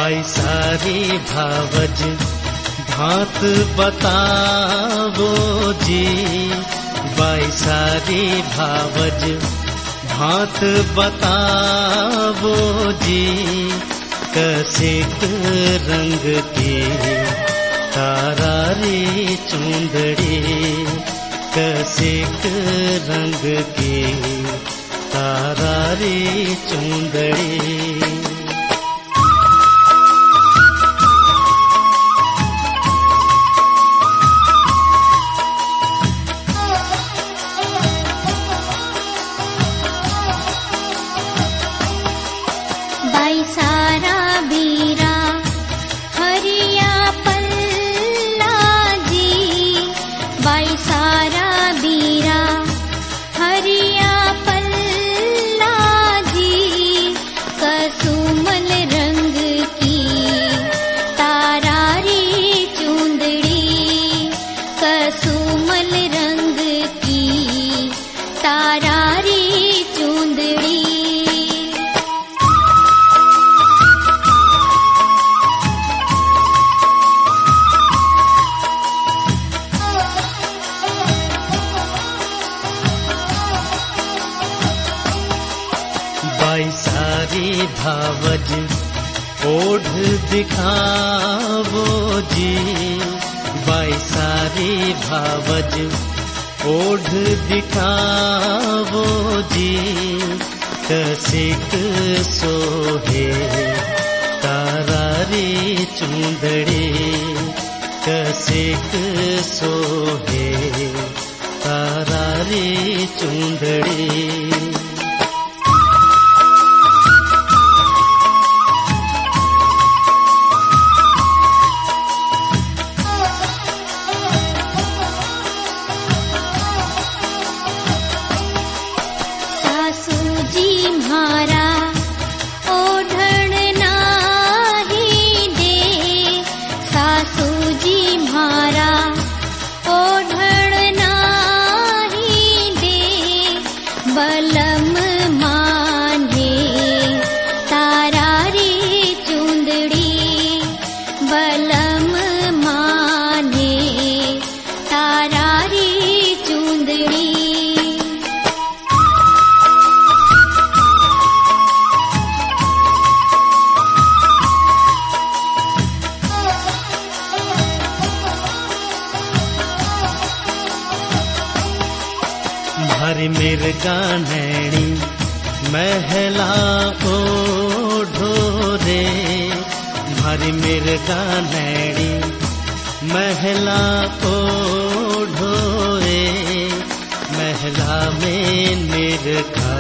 बाई सारी भावज भांत बतावो जी, बाई सारी भावज भांत बतावो जी, कसेक रंग की तारारी चुंदड़ी, कसेक रंग की तारारी चुंदड़ी। बाई सारा बीरा हरिया पल्ला जी, बाई सारा बीरा हरिया पल्ला जी, कसुमल रंग की तारारी चुंदड़ी, कसुमल रंग की तारारी चुंदड़ी। बाई सारी भावज ओढ़ दिखावो जी, बाई सारी भावज ओढ़ दिखावो जी, कसेक सोहे तारारी चुंदड़ी, कसेक सोहे तारारी चुंदड़ी। म्हारा ओढ़ण नाही दे, सासू जी म्हारा ओढ़ण नाही दे, बलम माने तारारी चुंदड़ी, बलम माने तारारी चुंदड़ी। हरि मिर्गा नैणी महला ओढ़ो रे, हरि मिर्गा नैणी महला ओढ़ो रे, महला में निरखा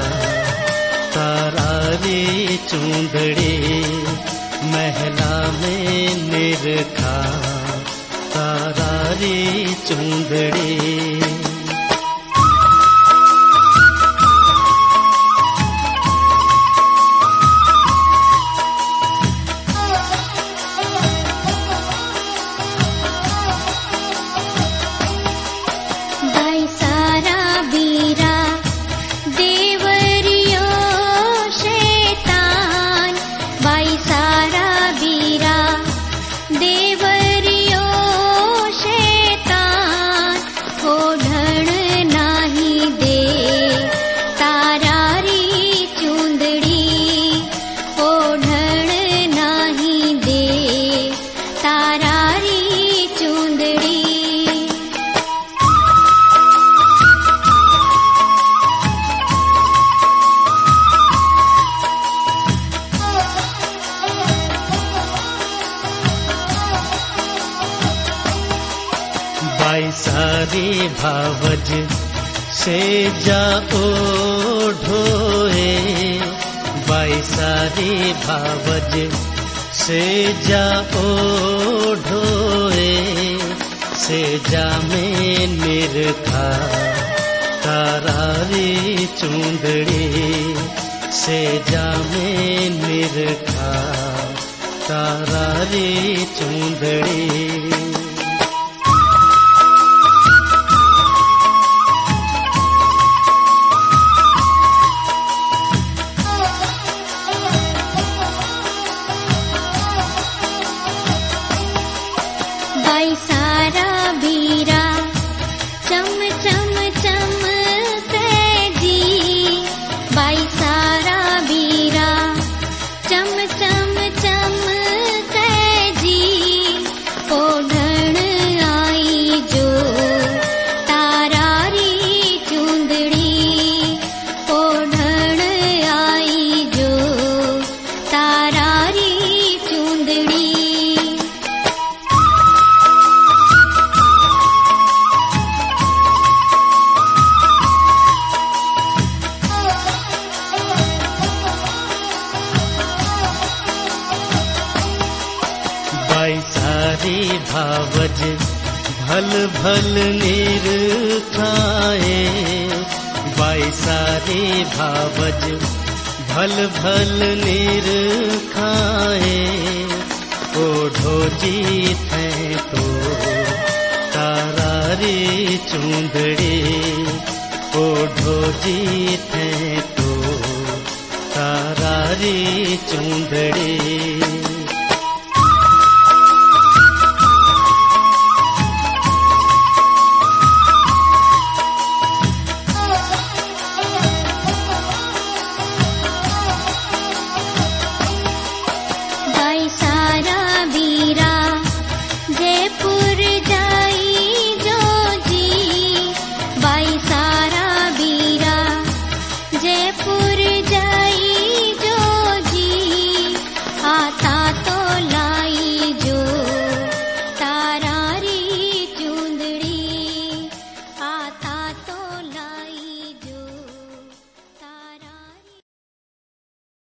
तारारी चुंदड़ी, महला में निरखा तारारी चुंदड़ी। बाई सारा बीरा देवरियो शैतान, बाई सारा बीरा देवरियो शैतान, ओढ़ण नाही दे तारारी चुंदड़ी, ओढ़ण नाही दे तारारी चुंदड़ी। बाई सारी भावज से जा ओढ़ोए, बाई सारी भावज से जा ओढ़ोए, से जा में निरखा तारारी चुंदड़ी, से जा में निरखा तारारी चुंदड़ी। सारी भावज भल भल नीर खाए, बाई सारी भावज भल भल नीर खाए, ओढ़ो जीत है तो तारारी चूंदड़ी, ओढ़ो जीत है तो तारारी चूंदड़ी।